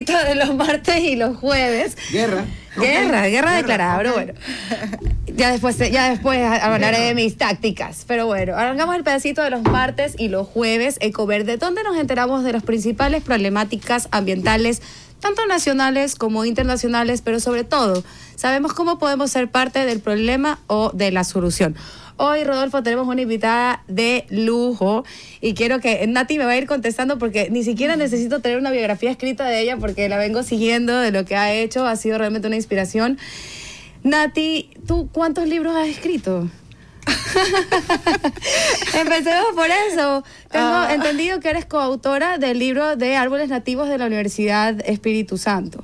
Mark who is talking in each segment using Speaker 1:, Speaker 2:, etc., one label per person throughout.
Speaker 1: pedacito de los martes y los jueves.
Speaker 2: Guerra
Speaker 1: Declarada, pero bueno. Ya después hablaré de mis tácticas. Pero bueno, arrancamos el pedacito de los martes y los jueves, Ecoverde, donde nos enteramos de las principales problemáticas ambientales, tanto nacionales como internacionales, pero sobre todo, sabemos cómo podemos ser parte del problema o de la solución. Hoy, Rodolfo, tenemos una invitada de lujo y quiero que Nati me va a ir contestando porque ni siquiera necesito tener una biografía escrita de ella porque la vengo siguiendo de lo que ha hecho, ha sido realmente una inspiración. Nati, ¿tú cuántos libros has escrito? Empecemos por eso. Tengo entendido que eres coautora del libro de Árboles Nativos de la Universidad Espíritu Santo.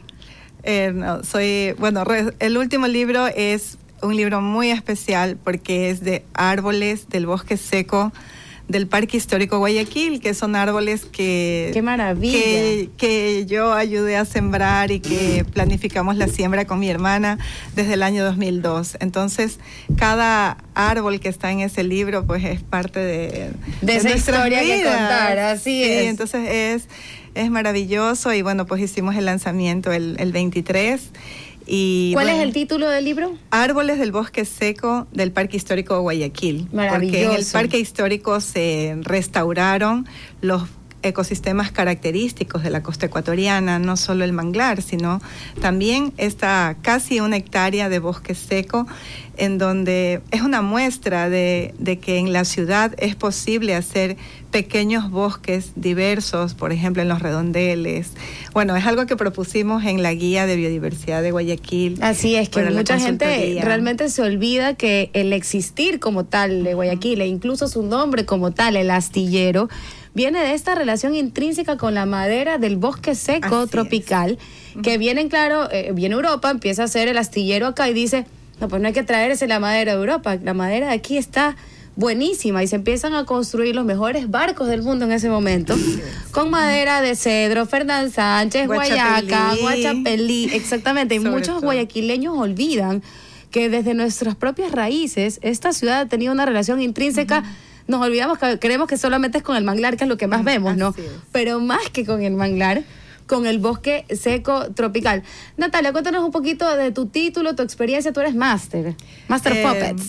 Speaker 3: El último libro es un libro muy especial porque es de árboles del bosque seco del Parque Histórico Guayaquil, que son árboles que...
Speaker 1: ¡Qué maravilla!
Speaker 3: Que yo ayudé a sembrar y que planificamos la siembra con mi hermana desde el año 2002. Entonces, cada árbol que está en ese libro, pues es parte de
Speaker 1: esa historia que contar, así es.
Speaker 3: Sí, entonces es maravilloso y bueno, pues hicimos el lanzamiento el 23.
Speaker 1: ¿Cuál es el título del libro?
Speaker 3: Árboles del bosque seco del Parque Histórico Guayaquil.
Speaker 1: Maravilloso.
Speaker 3: Porque en el Parque Histórico se restauraron los ecosistemas característicos de la costa ecuatoriana, no solo el manglar, sino también esta casi 1 hectárea de bosque seco, en donde es una muestra de que en la ciudad es posible hacer pequeños bosques diversos, por ejemplo en los redondeles. Bueno, es algo que propusimos en la guía de biodiversidad de Guayaquil.
Speaker 1: Así es, que mucha gente realmente se olvida que el existir como tal de Guayaquil, e incluso su nombre como tal, el astillero, viene de esta relación intrínseca con la madera del bosque seco tropical, que viene Europa, empieza a hacer el astillero acá y dice, no, pues no hay que traerse la madera de Europa, la madera de aquí está buenísima, y se empiezan a construir los mejores barcos del mundo en ese momento, con madera de cedro, Fernán Sánchez, Guayaca, Guachapelí, exactamente, y muchos guayaquileños olvidan que desde nuestras propias raíces, esta ciudad ha tenido una relación intrínseca. Nos olvidamos que creemos que solamente es con el manglar, que es lo que más vemos, ¿no? Pero más que con el manglar, con el bosque seco tropical. Natalia, cuéntanos un poquito de tu título, tu experiencia. Tú eres Master Puppets.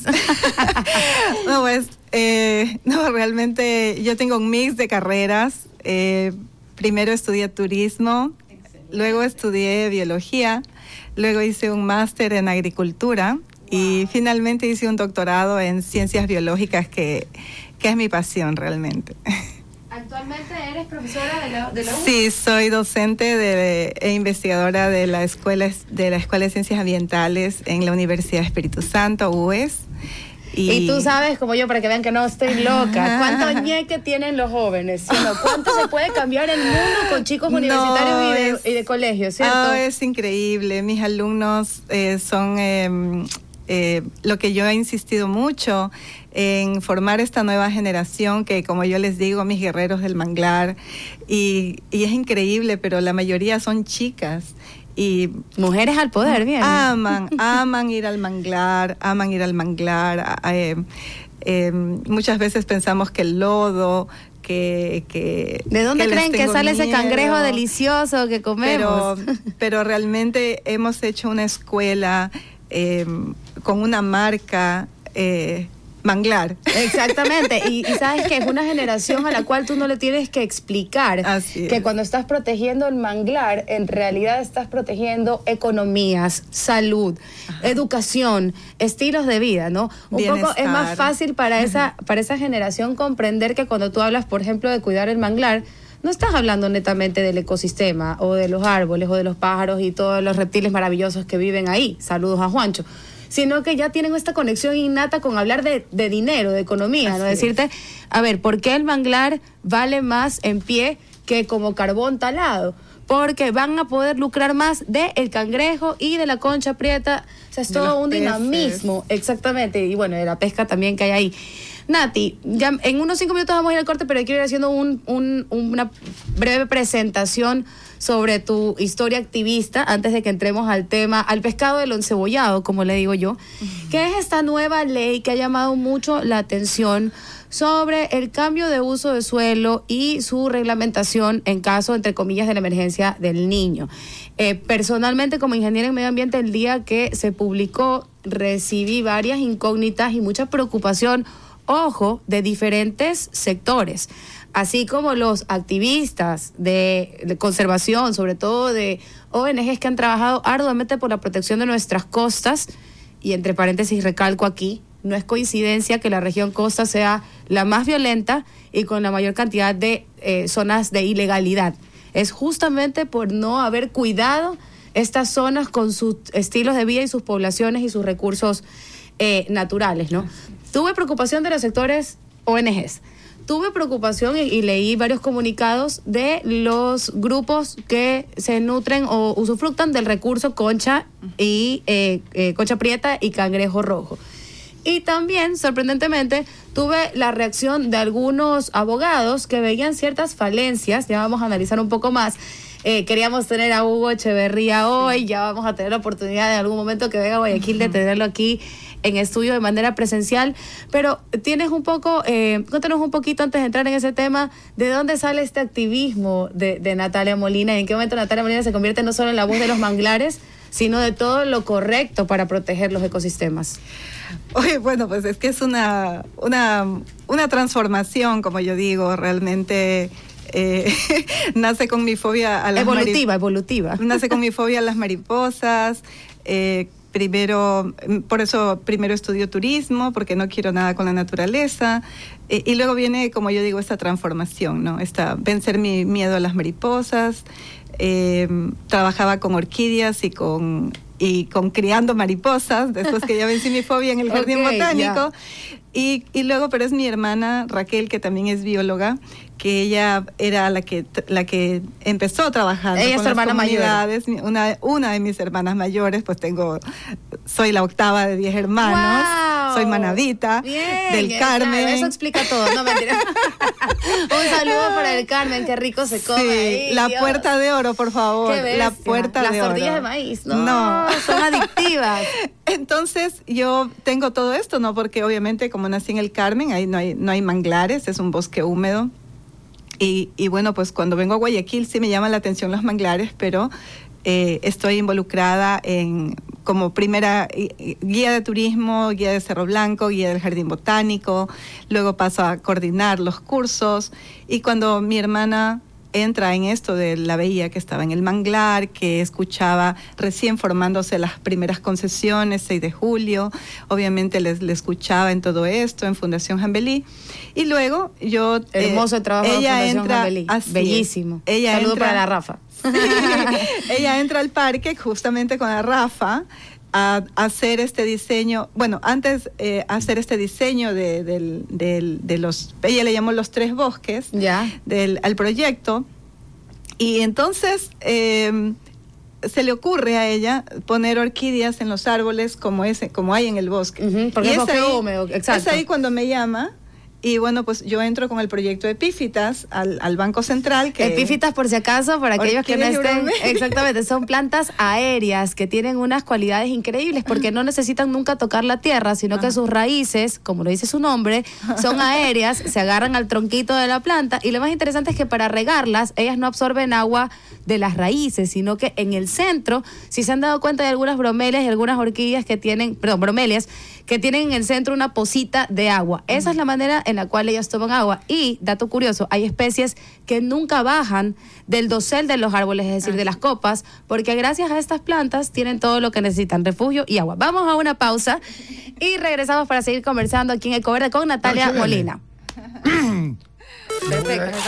Speaker 3: Realmente yo tengo un mix de carreras. Primero estudié turismo, luego estudié biología, luego hice un máster en agricultura y finalmente hice un doctorado en ciencias biológicas que es mi pasión realmente.
Speaker 1: ¿Actualmente eres profesora de la U?
Speaker 3: Sí, soy docente e investigadora de la Escuela de Ciencias Ambientales en la Universidad Espíritu Santo, UES.
Speaker 1: Y tú sabes, como yo, para que vean que no estoy loca, ¿cuánto ñeque tienen los jóvenes? ¿Cuánto se puede cambiar el mundo con chicos universitarios y de colegios, cierto?
Speaker 3: Es increíble. Mis alumnos son... lo que yo he insistido mucho en formar esta nueva generación que, como yo les digo, mis guerreros del manglar, y es increíble, pero la mayoría son chicas y
Speaker 1: mujeres al poder, bien.
Speaker 3: Aman ir al manglar, muchas veces pensamos que el lodo, ¿de
Speaker 1: dónde creen que sale ese cangrejo delicioso que comemos?
Speaker 3: Pero realmente hemos hecho una escuela con una marca manglar.
Speaker 1: Exactamente, y sabes que es una generación a la cual tú no le tienes que explicar que cuando estás protegiendo el manglar, en realidad estás protegiendo economías, salud, educación, estilos de vida, ¿no? Un poco es más fácil para esa generación comprender que cuando tú hablas, por ejemplo, de cuidar el manglar, no estás hablando netamente del ecosistema o de los árboles o de los pájaros y todos los reptiles maravillosos que viven ahí. Saludos a Juancho. Sino que ya tienen esta conexión innata con hablar de dinero, de economía, ¿no? Decirte, a ver, ¿por qué el manglar vale más en pie que como carbón talado? Porque van a poder lucrar más del cangrejo y de la concha prieta. O sea, es todo un dinamismo. Exactamente. Y bueno, de la pesca también que hay ahí. Nati, ya en unos 5 minutos vamos a ir al corte, pero quiero ir haciendo una breve presentación sobre tu historia activista antes de que entremos al tema, al pescado del encebollado, como le digo yo, que es esta nueva ley que ha llamado mucho la atención sobre el cambio de uso de suelo y su reglamentación en caso, entre comillas, de la emergencia del niño. Personalmente, como ingeniera en medio ambiente, el día que se publicó, recibí varias incógnitas y mucha preocupación, ojo, de diferentes sectores, así como los activistas de conservación, sobre todo de ONGs que han trabajado arduamente por la protección de nuestras costas, y entre paréntesis recalco aquí, no es coincidencia que la región costa sea la más violenta y con la mayor cantidad de zonas de ilegalidad. Es justamente por no haber cuidado estas zonas con sus estilos de vida y sus poblaciones y sus recursos naturales, ¿no? Tuve preocupación de los sectores ONGs. Tuve preocupación y leí varios comunicados de los grupos que se nutren o usufructan del recurso concha y concha prieta y cangrejo rojo. Y también, sorprendentemente, tuve la reacción de algunos abogados que veían ciertas falencias. Ya vamos a analizar un poco más. Queríamos tener a Hugo Echeverría hoy, ya vamos a tener la oportunidad en algún momento que venga a Guayaquil de tenerlo aquí en estudio de manera presencial, pero tienes un poco, cuéntanos un poquito antes de entrar en ese tema, ¿de dónde sale este activismo de Natalia Molina? ¿Y en qué momento Natalia Molina se convierte no solo en la voz de los manglares, sino de todo lo correcto para proteger los ecosistemas?
Speaker 3: Oye, bueno, pues es que es una transformación, como yo digo, realmente. Nace con mi fobia a las
Speaker 1: evolutiva.
Speaker 3: Nace con mi fobia a las mariposas. Por eso primero estudio turismo, porque no quiero nada con la naturaleza. Y luego viene, como yo digo, esta transformación, ¿no? Vencer mi miedo a las mariposas. Trabajaba con orquídeas y con criando mariposas, después que ya vencí mi fobia en el jardín botánico. Y luego, pero es mi hermana Raquel, que también es bióloga, que ella era la que empezó trabajando
Speaker 1: con
Speaker 3: las
Speaker 1: hermana
Speaker 3: comunidades.
Speaker 1: Mayor.
Speaker 3: Una de mis hermanas mayores, pues soy la octava de 10 hermanos.
Speaker 1: Wow.
Speaker 3: Soy manavita del Carmen.
Speaker 1: Claro, eso explica todo, no mentira. Un saludo para el Carmen, qué rico se come.
Speaker 3: Sí,
Speaker 1: ahí,
Speaker 3: la
Speaker 1: Dios.
Speaker 3: Puerta de oro, por favor. La Puerta de oro.
Speaker 1: Las tortillas de maíz, no, son adictivas.
Speaker 3: Entonces yo tengo todo esto, ¿no? Porque obviamente como nací en el Carmen, ahí no hay manglares, es un bosque húmedo. Y bueno, pues cuando vengo a Guayaquil sí me llaman la atención los manglares, pero estoy involucrada como primera guía de turismo, guía de Cerro Blanco, guía del Jardín Botánico, luego paso a coordinar los cursos, y cuando mi hermana entra en esto la veía que estaba en el manglar, que escuchaba recién formándose las primeras concesiones, 6 de julio, obviamente le escuchaba en todo esto, en Fundación Jambelí, y luego yo...
Speaker 1: Hermoso trabajo de Fundación Jambelí,
Speaker 3: bellísimo.
Speaker 1: Saludo para la Rafa.
Speaker 3: Sí, ella entra al parque justamente con la Rafa a hacer este diseño, hacer este diseño de los, ella le llamó los 3 bosques, al proyecto, y entonces se le ocurre a ella poner orquídeas en los árboles como hay en el bosque.
Speaker 1: Porque es bosque húmedo, exacto.
Speaker 3: Es ahí cuando me llama. Y bueno, pues yo entro con el proyecto Epífitas al Banco Central.
Speaker 1: Epífitas, por si acaso, para aquellos que no estén... Exactamente, son plantas aéreas que tienen unas cualidades increíbles porque no necesitan nunca tocar la tierra, sino que sus raíces, como lo dice su nombre, son aéreas, se agarran al tronquito de la planta, y lo más interesante es que para regarlas, ellas no absorben agua de las raíces, sino que en el centro, si se han dado cuenta de algunas bromelias y algunas orquídeas que tienen, bromelias, que tienen en el centro una pocita de agua. Esa es la manera en la cual ellas toman agua. Y, dato curioso, hay especies que nunca bajan del dosel de los árboles, es decir, de las copas, porque gracias a estas plantas tienen todo lo que necesitan, refugio y agua. Vamos a una pausa y regresamos para seguir conversando aquí en Ecoverde con Natalia Molina. Perfecto.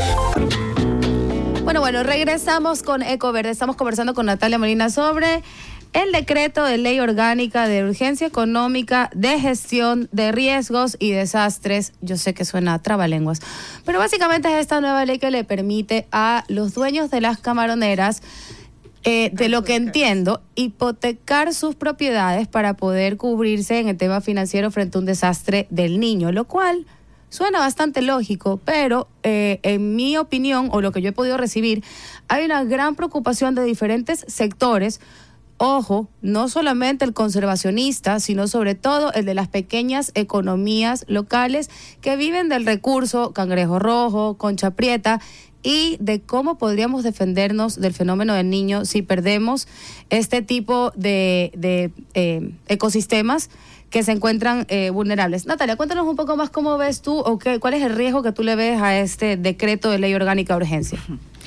Speaker 1: Bueno, regresamos con Ecoverde. Estamos conversando con Natalia Molina sobre el decreto de ley orgánica de urgencia económica de gestión de riesgos y desastres. Yo sé que suena a trabalenguas, pero básicamente es esta nueva ley que le permite a los dueños de las camaroneras, de lo que entiendo, hipotecar sus propiedades para poder cubrirse en el tema financiero frente a un desastre del niño, lo cual suena bastante lógico, pero en mi opinión, o lo que yo he podido recibir, hay una gran preocupación de diferentes sectores, Ojo, no solamente el conservacionista, sino sobre todo el de las pequeñas economías locales que viven del recurso cangrejo rojo, concha prieta, y de cómo podríamos defendernos del fenómeno del niño si perdemos este tipo de ecosistemas que se encuentran vulnerables. Natalia, cuéntanos un poco más cómo ves tú o cuál es el riesgo que tú le ves a este decreto de ley orgánica de urgencia.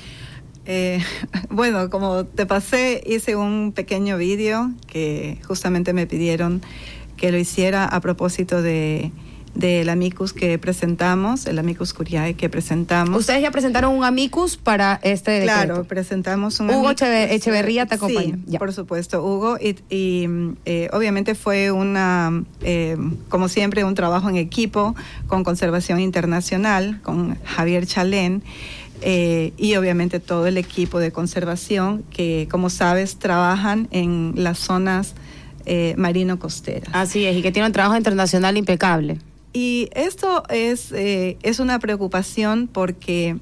Speaker 3: Bueno, como te pasé, hice un pequeño vídeo que justamente me pidieron que lo hiciera a propósito del amicus que presentamos, el amicus curiae que presentamos.
Speaker 1: Ustedes ya presentaron un amicus para este decreto.
Speaker 3: Claro, presentamos un
Speaker 1: Hugo
Speaker 3: amicus.
Speaker 1: Echeverría te acompañó.
Speaker 3: Sí, por supuesto, Hugo, y obviamente fue como siempre, un trabajo en equipo con Conservación Internacional, con Javier Chalén, y obviamente todo el equipo de conservación que, como sabes, trabajan en las zonas marino-costeras.
Speaker 1: Así es, y que tiene un trabajo internacional impecable.
Speaker 3: Y esto es una preocupación porque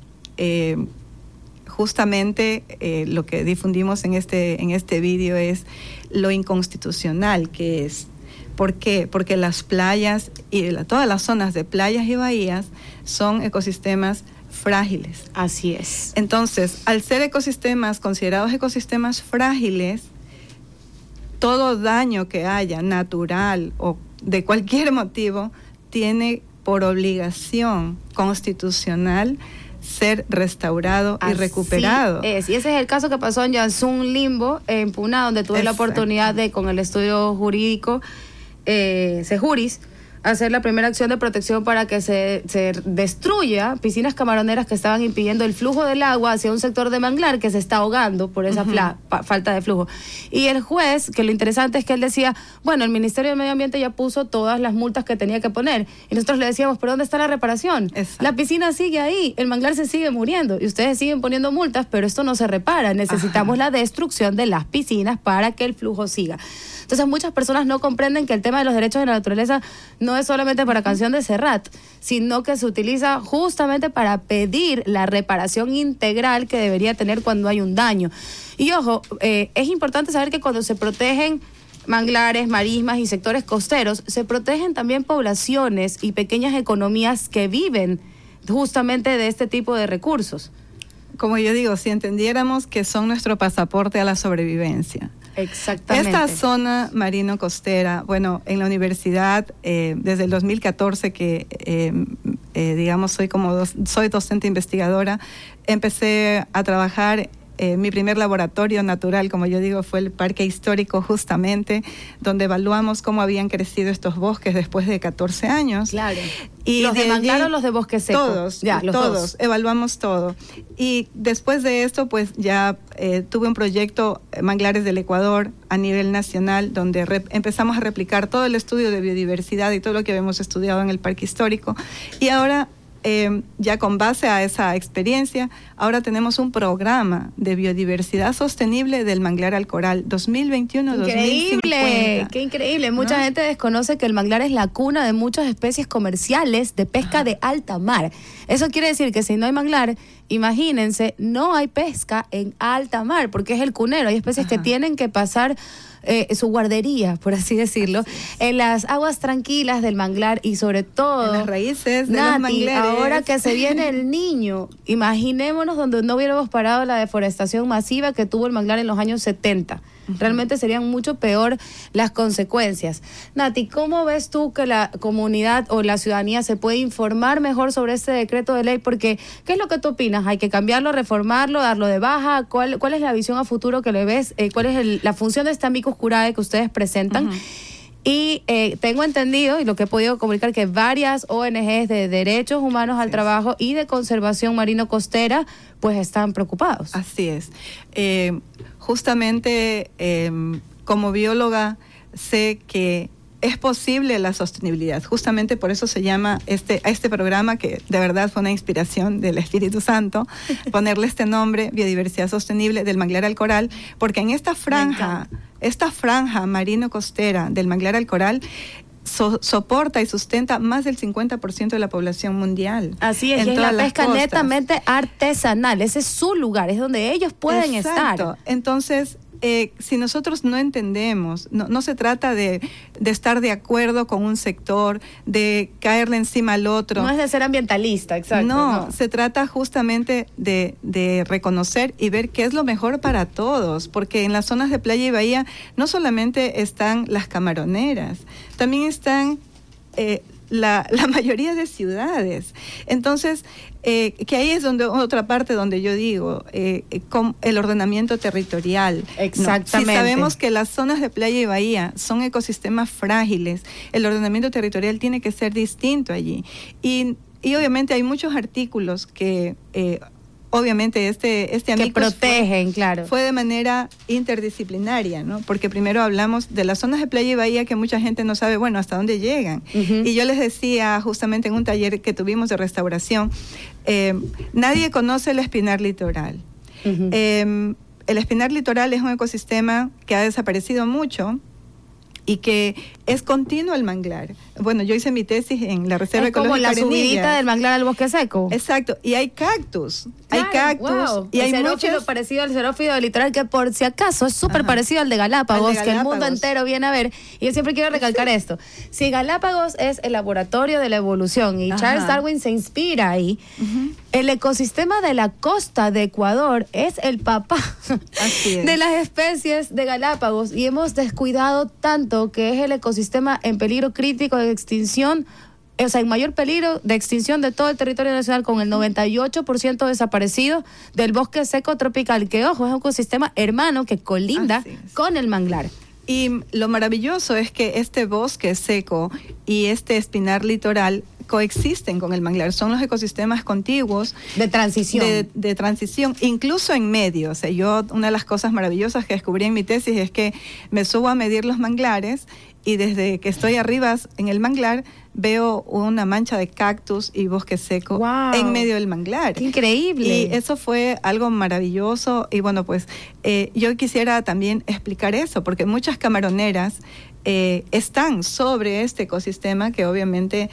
Speaker 3: justamente lo que difundimos en este vídeo es lo inconstitucional que es. ¿Por qué? Porque las playas y todas las zonas de playas y bahías son ecosistemas frágiles.
Speaker 1: Así es.
Speaker 3: Entonces, al ser considerados ecosistemas frágiles, todo daño que haya, natural o de cualquier motivo, tiene por obligación constitucional ser restaurado y recuperado.
Speaker 1: Y ese es el caso que pasó en Yansun Limbo, en Puná, donde tuve la oportunidad de, con el estudio jurídico Sejuris, hacer la primera acción de protección para que se destruya piscinas camaroneras que estaban impidiendo el flujo del agua hacia un sector de manglar que se está ahogando por esa falta de flujo. Y el juez, que lo interesante es que él decía, bueno, el Ministerio de Medio Ambiente ya puso todas las multas que tenía que poner. Y nosotros le decíamos, ¿pero dónde está la reparación? Exacto. La piscina sigue ahí, el manglar se sigue muriendo y ustedes siguen poniendo multas, pero esto no se repara. Necesitamos la destrucción de las piscinas para que el flujo siga. Entonces muchas personas no comprenden que el tema de los derechos de la naturaleza no es solamente para Canción de Serrat, sino que se utiliza justamente para pedir la reparación integral que debería tener cuando hay un daño. Y ojo, es importante saber que cuando se protegen manglares, marismas y sectores costeros, se protegen también poblaciones y pequeñas economías que viven justamente de este tipo de recursos.
Speaker 3: Como yo digo, si entendiéramos que son nuestro pasaporte a la sobrevivencia.
Speaker 1: Exactamente.
Speaker 3: Esta zona marino-costera, bueno, en la universidad, desde el 2014 que, digamos, soy docente investigadora, empecé a trabajar. Mi primer laboratorio natural, como yo digo, fue el Parque Histórico, justamente, donde evaluamos cómo habían crecido estos bosques después de 14 años.
Speaker 1: Claro. Y ¿los de manglar o los de bosque seco?
Speaker 3: Todos, todos, evaluamos todo. Y después de esto, pues ya tuve un proyecto, Manglares del Ecuador, a nivel nacional, donde empezamos a replicar todo el estudio de biodiversidad y todo lo que habíamos estudiado en el Parque Histórico. Y ahora, ya con base a esa experiencia, ahora tenemos un programa de biodiversidad sostenible del manglar al coral 2021-2050.
Speaker 1: ¡Qué increíble! Mucha gente desconoce que el manglar es la cuna de muchas especies comerciales de pesca de alta mar. Eso quiere decir que si no hay manglar, imagínense, no hay pesca en alta mar, porque es el cunero. Hay especies que tienen que pasar su guardería, por así decirlo, en las aguas tranquilas del manglar y sobre todo
Speaker 3: en las raíces de los manglares.
Speaker 1: Ahora que se viene el niño, imaginémonos donde no hubiéramos parado la deforestación masiva que tuvo el manglar en los años 70. Realmente serían mucho peor las consecuencias. Nati, ¿cómo ves tú que la comunidad o la ciudadanía se puede informar mejor sobre este decreto de ley? Porque, ¿qué es lo que tú opinas? ¿Hay que cambiarlo, reformarlo, darlo de baja? ¿Cuál es la visión a futuro que le ves? ¿Cuál es la función de este amicus curiae que ustedes presentan? Y tengo entendido, y lo que he podido comunicar, que varias ONGs de derechos humanos al trabajo y de conservación marino-costera, pues están preocupados.
Speaker 3: Así es. Justamente, como bióloga, sé que es posible la sostenibilidad. Justamente por eso se llama este programa, que de verdad fue una inspiración del Espíritu Santo, ponerle este nombre, Biodiversidad Sostenible del Manglar al Coral, porque en esta franja marino-costera del Manglar al Coral, soporta y sustenta más del 50% de la población mundial.
Speaker 1: Así es, y es la pesca netamente artesanal. Ese es su lugar, es donde ellos pueden estar.
Speaker 3: Entonces, si nosotros no entendemos, no se trata de estar de acuerdo con un sector, de caerle encima al otro.
Speaker 1: No es de ser ambientalista, exacto.
Speaker 3: No, se trata justamente de reconocer y ver qué es lo mejor para todos, porque en las zonas de playa y bahía no solamente están las camaroneras, también están la mayoría de ciudades. Entonces, que ahí es otra parte donde yo digo, con el ordenamiento territorial.
Speaker 1: Exactamente.
Speaker 3: ¿No? Si sabemos que las zonas de playa y bahía son ecosistemas frágiles, el ordenamiento territorial tiene que ser distinto allí. Y obviamente hay muchos artículos que... obviamente este
Speaker 1: que protegen, claro.
Speaker 3: Fue de manera interdisciplinaria, ¿no? Porque primero hablamos de las zonas de playa y bahía que mucha gente no sabe, bueno, hasta dónde llegan. Y yo les decía justamente en un taller que tuvimos de restauración, nadie conoce el espinar litoral. El espinar litoral es un ecosistema que ha desaparecido mucho y que es continuo el manglar. Bueno, yo hice mi tesis en la Reserva Ecológica
Speaker 1: Arenillas. Es como la subidita del manglar al bosque seco.
Speaker 3: Exacto, y hay cactus.
Speaker 1: Claro,
Speaker 3: hay cactus.
Speaker 1: Wow.
Speaker 3: Y hay
Speaker 1: muchos parecido al xerófilo del litoral, que por si acaso es súper parecido al de Galápagos, que el mundo entero viene a ver. Y yo siempre quiero recalcar esto. Si Galápagos es el laboratorio de la evolución y Charles Darwin se inspira ahí, el ecosistema de la costa de Ecuador es el papá de las especies de Galápagos, y hemos descuidado tanto que es el ecosistema en peligro crítico de extinción, o sea, en mayor peligro de extinción de todo el territorio nacional, con el 98% desaparecido del bosque seco tropical, que, ojo, es un ecosistema hermano que colinda con el manglar.
Speaker 3: Y lo maravilloso es que este bosque seco y este espinar litoral coexisten con el manglar, son los ecosistemas contiguos
Speaker 1: de transición,
Speaker 3: de transición, incluso en medio. O sea, yo, una de las cosas maravillosas que descubrí en mi tesis es que me subo a medir los manglares y desde que estoy arriba en el manglar veo una mancha de cactus y bosque seco en medio del manglar.
Speaker 1: ¡Qué increíble!
Speaker 3: Y eso fue algo maravilloso. Y bueno, pues yo quisiera también explicar eso, porque muchas camaroneras están sobre este ecosistema que obviamente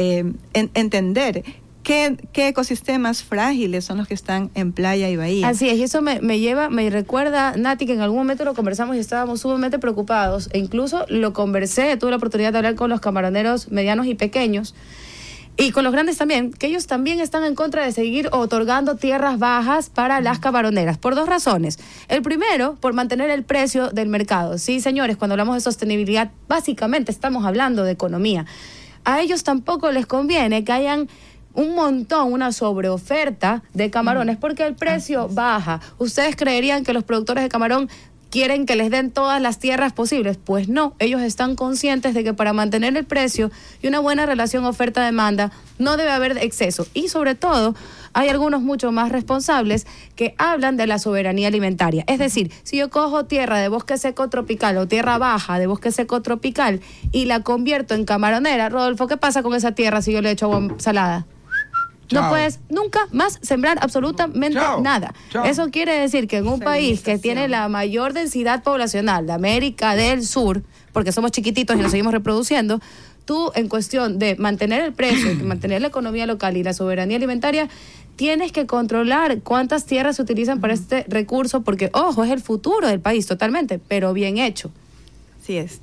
Speaker 3: entender ¿Qué ecosistemas frágiles son los que están en playa y bahía?
Speaker 1: Así es, y eso me recuerda, Nati, que en algún momento lo conversamos y estábamos sumamente preocupados, e incluso lo conversé, tuve la oportunidad de hablar con los camaroneros medianos y pequeños, y con los grandes también, que ellos también están en contra de seguir otorgando tierras bajas para las camaroneras, por dos razones. El primero, por mantener el precio del mercado. Sí, señores, cuando hablamos de sostenibilidad, básicamente estamos hablando de economía. A ellos tampoco les conviene que hayan un montón, una sobreoferta de camarones, porque el precio baja. ¿Ustedes creerían que los productores de camarón quieren que les den todas las tierras posibles? Pues no, ellos están conscientes de que para mantener el precio y una buena relación oferta-demanda no debe haber exceso. Y sobre todo, hay algunos mucho más responsables que hablan de la soberanía alimentaria. Es decir, si yo cojo tierra de bosque seco tropical o tierra baja de bosque seco tropical y la convierto en camaronera, Rodolfo, ¿qué pasa con esa tierra si yo le echo agua salada? No puedes nunca más sembrar absolutamente nada. Eso quiere decir que en un país que tiene la mayor densidad poblacional de América del Sur, porque somos chiquititos y nos seguimos reproduciendo, tú, en cuestión de mantener el precio, de mantener la economía local y la soberanía alimentaria, tienes que controlar cuántas tierras se utilizan para este recurso, porque, ojo, es el futuro del país totalmente, pero bien hecho.
Speaker 3: Así es.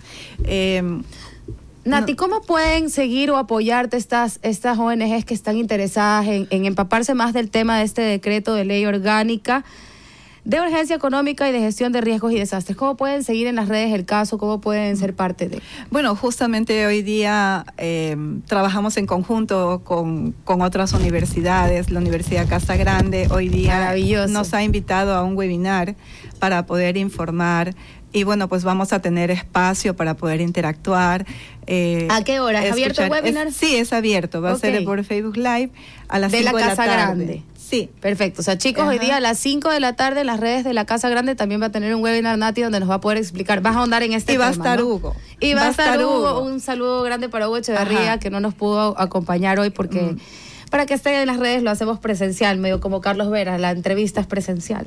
Speaker 1: Nati, ¿cómo pueden seguir o apoyarte estas ONGs que están interesadas en empaparse más del tema de este decreto de ley orgánica de urgencia económica y de gestión de riesgos y desastres? ¿Cómo pueden seguir en las redes el caso? ¿Cómo pueden ser parte de?
Speaker 3: Bueno, justamente hoy día trabajamos en conjunto con otras universidades. La Universidad Casa Grande hoy día nos ha invitado a un webinar para poder informar. Y bueno, pues vamos a tener espacio para poder interactuar.
Speaker 1: ¿A qué hora? ¿Es abierto el webinar?
Speaker 3: Sí, es abierto. Va a ser por Facebook Live a las 5 de la tarde. De la Casa Grande.
Speaker 1: Sí. Perfecto. O sea, chicos, hoy día a las 5 de la tarde en las redes de la Casa Grande también va a tener un webinar, Nati, donde nos va a poder explicar. Vas a ahondar en este tema,
Speaker 3: y va a estar Hugo.
Speaker 1: Y va a estar Hugo. Un saludo grande para Hugo Echeverría, que no nos pudo acompañar hoy porque... Para que estén en las redes lo hacemos presencial, medio como Carlos Vera, la entrevista es presencial.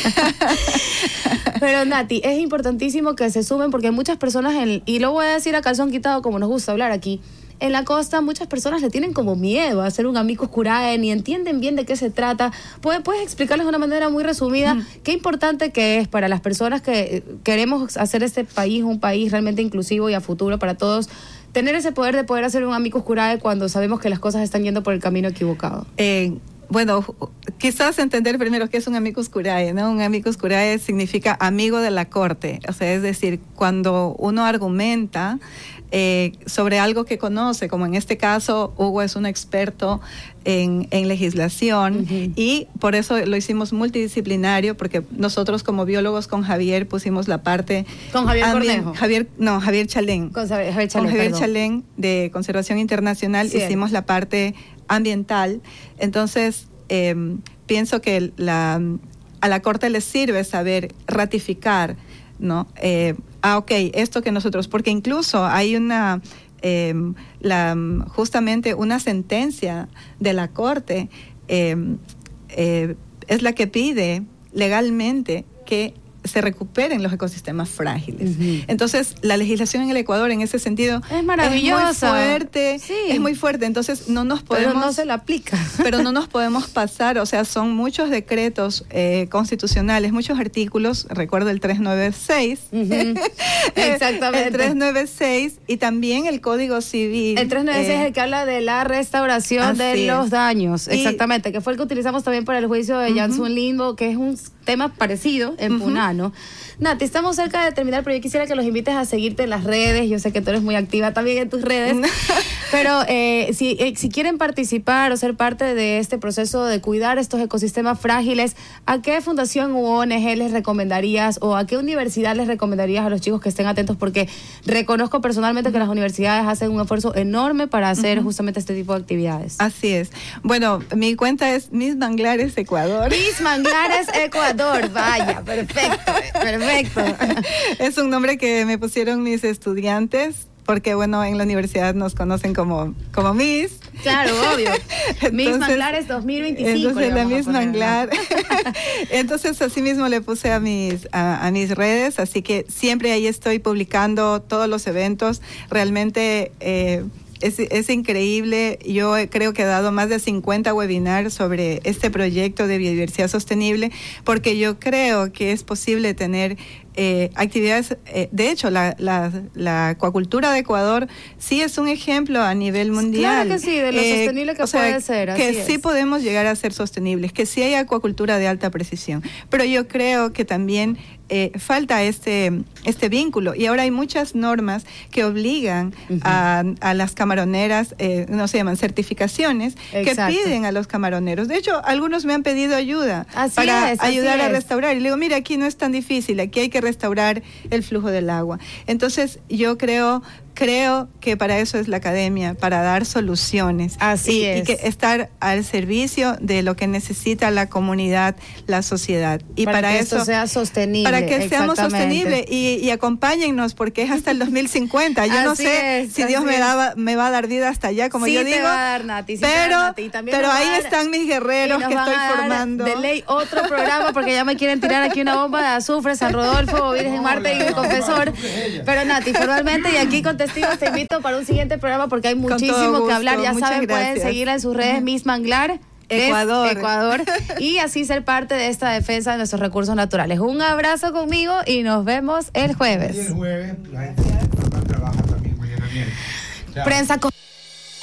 Speaker 1: Pero Nati, es importantísimo que se sumen porque hay muchas personas, y lo voy a decir a calzón quitado como nos gusta hablar aquí, en la costa muchas personas le tienen como miedo a hacer un amicus curiae, ni entienden bien de qué se trata. ¿Puedes explicarles de una manera muy resumida qué importante que es para las personas que queremos hacer este país un país realmente inclusivo y a futuro para todos, tener ese poder de poder hacer un amicus curiae cuando sabemos que las cosas están yendo por el camino equivocado?
Speaker 3: Bueno, quizás entender primero qué es un amicus curiae, ¿no? Un amicus curiae significa amigo de la corte, o sea, es decir, cuando uno argumenta sobre algo que conoce, como en este caso Hugo es un experto en legislación, y por eso lo hicimos multidisciplinario, porque nosotros como biólogos con Javier pusimos la parte...
Speaker 1: ¿Con Javier Cornejo?
Speaker 3: Javier Chalén.
Speaker 1: Con Javier
Speaker 3: Chalén de Conservación Internacional, sí, hicimos la parte ambiental. Entonces pienso que a la Corte les sirve saber ratificar, ¿no? Esto que nosotros, porque incluso hay justamente una sentencia de la Corte es la que pide legalmente que se recuperen los ecosistemas frágiles. Entonces, la legislación en el Ecuador en ese sentido
Speaker 1: es maravillosa,
Speaker 3: es muy fuerte, sí, es muy fuerte. Entonces, no nos podemos...
Speaker 1: Pero no se la aplica.
Speaker 3: Pero no nos podemos pasar, o sea, son muchos decretos constitucionales, muchos artículos, recuerdo el 396.
Speaker 1: Exactamente.
Speaker 3: El 396 y también el Código Civil.
Speaker 1: El 396 es el que habla de la restauración de los daños, exactamente, que fue el que utilizamos también para el juicio de Jansun Limbo, que es un tema parecido en Punano. Nati, estamos cerca de terminar, pero yo quisiera que los invites a seguirte en las redes. Yo sé que tú eres muy activa también en tus redes, pero si quieren participar o ser parte de este proceso de cuidar estos ecosistemas frágiles, ¿a qué fundación u ONG les recomendarías o a qué universidad les recomendarías a los chicos que estén atentos? Porque reconozco personalmente que las universidades hacen un esfuerzo enorme para hacer justamente este tipo de actividades.
Speaker 3: Así es. Bueno, mi cuenta es Miss Manglares Ecuador.
Speaker 1: Miss Manglares Ecuador, vaya, perfecto.
Speaker 3: Es un nombre que me pusieron mis estudiantes, porque bueno, en la universidad nos conocen como Miss.
Speaker 1: Claro, obvio. Miss Manglares 2025.
Speaker 3: Entonces la Miss Manglar. Entonces así mismo le puse a mis redes, así que siempre ahí estoy publicando todos los eventos. Realmente es increíble. Yo creo que he dado más de 50 webinars sobre este proyecto de biodiversidad sostenible, porque yo creo que es posible tener actividades. De hecho, la acuacultura de Ecuador sí es un ejemplo a nivel mundial.
Speaker 1: Claro que sí, de lo sostenible que puede ser.
Speaker 3: Que sí podemos llegar a ser sostenibles, que sí hay acuacultura de alta precisión. Pero yo creo que también falta este vínculo, y ahora hay muchas normas que obligan a las camaroneras, no se llaman certificaciones, que piden a los camaroneros. De hecho, algunos me han pedido ayuda para ayudar a restaurar, y le digo, mira, aquí no es tan difícil, aquí hay que restaurar el flujo del agua. Entonces yo creo que para eso es la academia, para dar soluciones.
Speaker 1: Así es.
Speaker 3: Y que estar al servicio de lo que necesita la comunidad, la sociedad. Y para
Speaker 1: que
Speaker 3: eso
Speaker 1: esto sea sostenible.
Speaker 3: Para que seamos sostenibles y acompáñennos, porque es hasta el 2050. Yo no sé si Dios me va a dar vida hasta allá, como yo digo.
Speaker 1: Sí te va a dar, Nati.
Speaker 3: Pero ahí están mis guerreros que estoy formando.
Speaker 1: De ley otro programa, porque ya me quieren tirar aquí una bomba de azufre, San Rodolfo, Virgen Marte y mi confesor. Pero Nati, formalmente, y aquí con testigos te invito para un siguiente programa, porque hay muchísimo que hablar. Ya saben, pueden seguirla en sus redes, Miss Manglar Ecuador, y así ser parte de esta defensa de nuestros recursos naturales. Un abrazo conmigo y nos vemos el jueves.
Speaker 2: Y el jueves la gente trabaja también mañana miércoles.
Speaker 1: Prensa con